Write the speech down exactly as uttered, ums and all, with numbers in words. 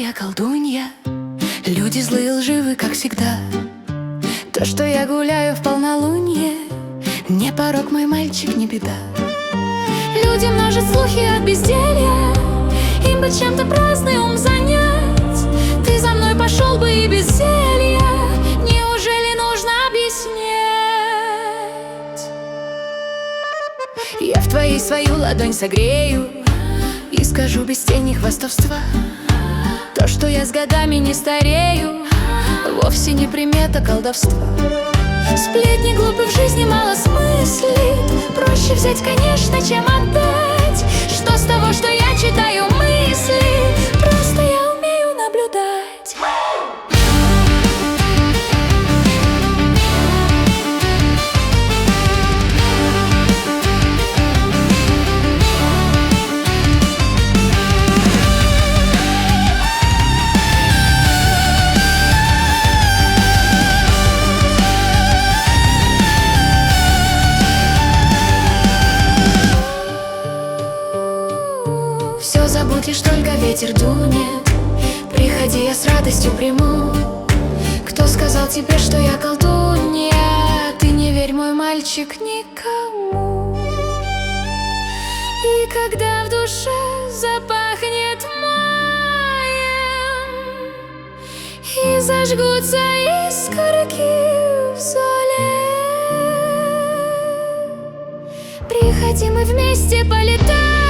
я колдунья, люди злые лживы, как всегда. То, что я гуляю в полнолуние, не порок, мой мальчик, не беда. Люди множат слухи от безделья, им бы чем-то праздный ум занять. Ты за мной пошел бы и без зелья, неужели нужно объяснять? Я в твоей свою ладонь согрею и скажу без тени хвастовства: то, что я с годами не старею, вовсе не примета колдовства. Сплетни глупы, в жизни мало смыслит, проще взять, конечно, чем отдать. Что с того, что я читаю мысли, просто я умею наблюдать. Все забудь, лишь только ветер дунет, приходи, я с радостью приму. Кто сказал тебе, что я колдунья? Ты не верь, мой мальчик, никому. И когда в душе запахнет маем и зажгутся искорки в золе, приходи, мы вместе полетаем.